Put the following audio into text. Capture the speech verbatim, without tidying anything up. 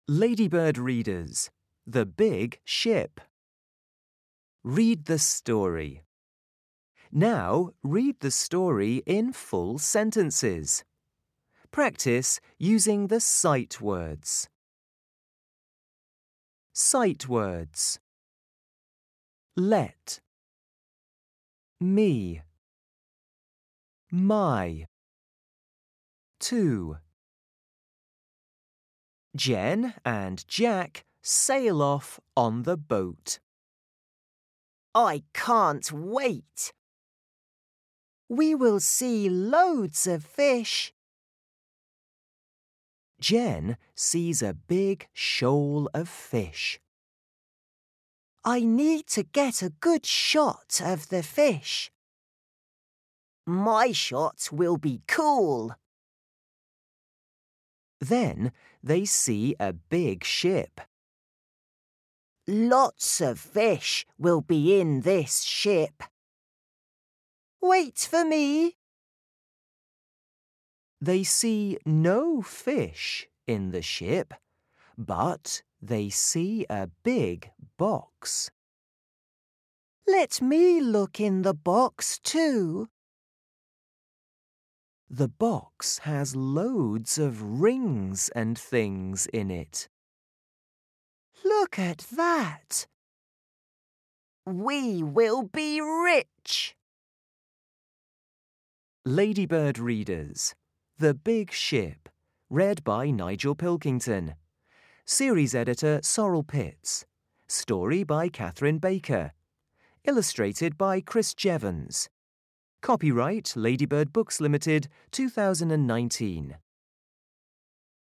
Ladybird readers, The Big Ship. Read the story. Now read the story in full sentences. Practice using the sight words. Sight words. Let. Me. My. To. Jen and Jack sail off on the boat. I can't wait. We will see loads of fish. Jen sees a big shoal of fish. I need to get a good shot of the fish. My shot will be cool. Then they see a big ship. Lots of fish will be in this ship. Wait for me. They see no fish in the ship, but they see a big box. Let me look in the box too. The box has loads of rings and things in it. Look at that. We will be rich. Ladybird readers, The Big Ship, read by Nigel Pilkington. Series editor Sorrel Pitts. Story by Catherine Baker. Illustrated by Chris Jevons. Copyright Ladybird Books Limited, two thousand nineteen.